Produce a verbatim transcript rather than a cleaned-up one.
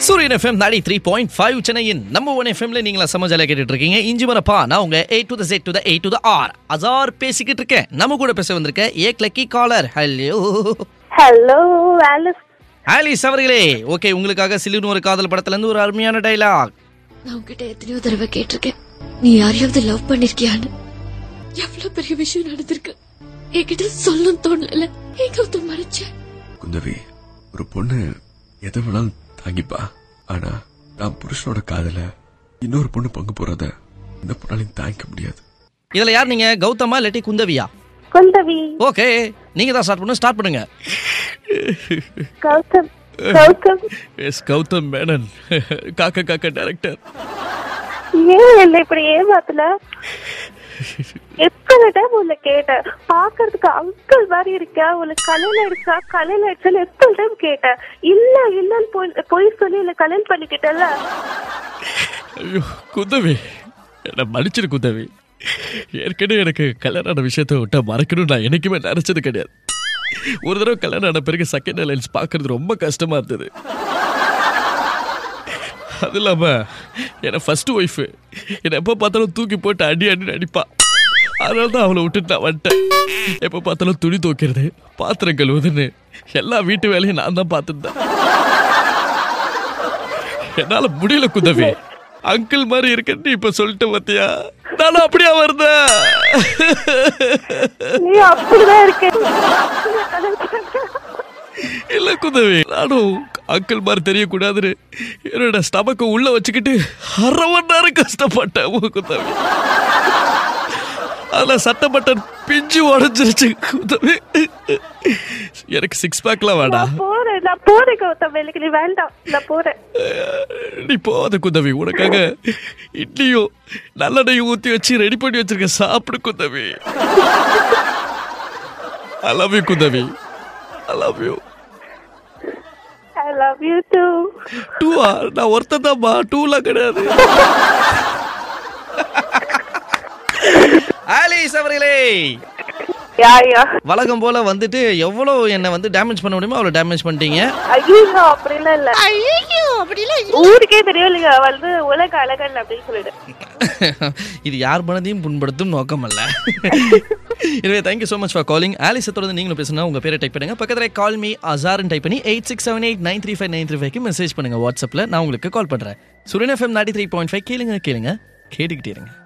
சூரியன் FM ninety three point five சென்னையின் number one எஃப்எம்ல நீங்களா சமஜாலியா கேட்டுட்டு இருக்கீங்க. இஞ்சி மரப்பா நான் உங்க A to the Z to the A to the R Azhar பேசிக்கிட்டு இருக்கேன். நம்ம கூட பேச வந்திருக்க ஏக் lucky caller. Hello hello Alice. Alice அவர்களே, ஓகே, உங்களுக்காக சிலுன்னு ஒரு காதல் படத்துல இருந்து ஒரு அருமையான டைலாக். நான் உங்ககிட்ட எத்தனையோ தடவை கேட்டிருக்கேன், நீ யாரையாவது லவ் பண்ணிருக்கியான்னு. எவ்வளவு பெரிய விஷயம் நடந்திருக்கு, என்கிட்ட சொல்லணும் தோணல, எங்க மறைச்ச. குந்தவி, ஒரு பொண்ணு எதை வேணாலும் தாங்கிப்பா, ஆனா நான் புருஷனோட காதல இன்னொரு பொண்ணு பங்கு போறத இந்த பொண்ணாலையும் தாங்கிக்க முடியாது. இதுல யார் நீங்க, கௌதமா இல்லாட்டி குந்தவியா? குந்தவி. ஓகே, நீங்க தான் ஸ்டார்ட் பண்ணுங்க. ஸ்டார்ட் பண்ணுங்க. கௌதம். கௌதம். Yes, Gautham Menon, Kaakha Kaakha director. ஏன் இல்லை இப்படி ஏமாத்தல? எத்தனை டைம் உள்ள கேட்டேன், பாக்குறதுக்கு அங்கிள் மாதிரி இருக்கா, உனக்கு கல்யாணம் இருக்கா, கல்யாணம் ஆயிடுச்சு எத்தனை டைம் கேட்டேன். இல்ல இல்லன்னு போய் சொல்லி இல்ல கல்யாணம் பண்ணிக்கிட்டல. ஐயோ குந்தவி, என்ன மன்னிச்சிரு குந்தவி. ஏற்கனவே எனக்கு கல்யாணம் ஆன விஷயத்த விட்டா மறக்கணும் நான் என்னைக்குமே நினைச்சது கிடையாது. ஒரு தடவை கல்யாணம் ஆன பிறகு செகண்ட் அலைன்ஸ் பாக்குறது ரொம்ப கஷ்டமா இருந்தது. அது இல்லாம என்ன ஃபர்ஸ்ட் ஒய்ஃப் என்ன எப்ப பார்த்தாலும் தூக்கி போட்டு அடி அடி அடிப்பா. அதனால தான் அவளை விட்டுட்டு நான் வந்துட்டேன். எப்ப பார்த்தாலும் துணி துவைக்கிறது, பாத்திரம் கழுவுதுன்னு எல்லா வீட்டு வேலையும் நான் தான் பார்த்துட்டேன். என்னால முடியல குந்தவி. அங்கிள் மாதிரி இருக்கன்னு இப்ப சொல்லிட்டு பாத்தியா, நானும் அப்படியா வருதேன். நீ அப்படிதான் இருக்க. இல்ல குந்தவி, நானும் அங்கிள் மாதிரி தெரியக்கூடாதுன்னு என்னோட ஸ்டமக்க உள்ள வச்சுக்கிட்டு அரை மணி நேரம் கஷ்டப்பட்டேன் குந்தவி. அதுல சட்ட பட்டன் பிஞ்சு உடஞ்சிருச்சு குந்தவி. எனக்கு சிக்ஸ் பேக்லாம் வேண்டாம். போறேன், நான் போறேன் கௌதம், எனக்கு நீ வேண்டாம், நான் போறேன். நீ போத குந்தவி, உனக்காக இட்லியும் நல்லெண்ணையும் ஊத்தி வச்சு ரெடி பண்ணி வச்சிருக்க, சாப்பிடு Kundavai. I love you Kundavai. I love you. I love you too. டூவா? நான் ஒருத்தன் தான்மா, டூலாம் கிடையாது. ஆலிஸ் அவர்களே, யா யா வழக்கம் போல வந்துட்டு எவ்வளவு என்ன வந்து டேமேஜ் பண்ண முடியுமோ அவ்வளவு டேமேஜ் பண்ணிட்டீங்க. ஐயோ அப்படிலாம் இல்ல. ஐயோ அப்படிலாம் ஊருக்கே தெரியும் இல்லைங்க, வந்து உலக அழகன் அப்படின்னு சொல்லிடு. இது யார் மனதையும் புண்படுத்தும் நோக்கம் அல்ல. எனவே thank you so much for calling. ஆலிஸை தொடர்ந்து நீங்களும் பேசுனா உங்க பேரை டைப் பண்ணுங்க. பக்கத்தில் கால் மீ அசார்னு டைப் பண்ணி eight six seven eight nine three five nine three ஃபைவ்க்கு மெசேஜ் பண்ணுங்க வாட்ஸ்அப்பில். நான் உங்களுக்கு கால் பண்றேன். சூரியன் FM ninety three point five கேளுங்க கேளுங்க கேட்டுக்கிட்டே இருங்க.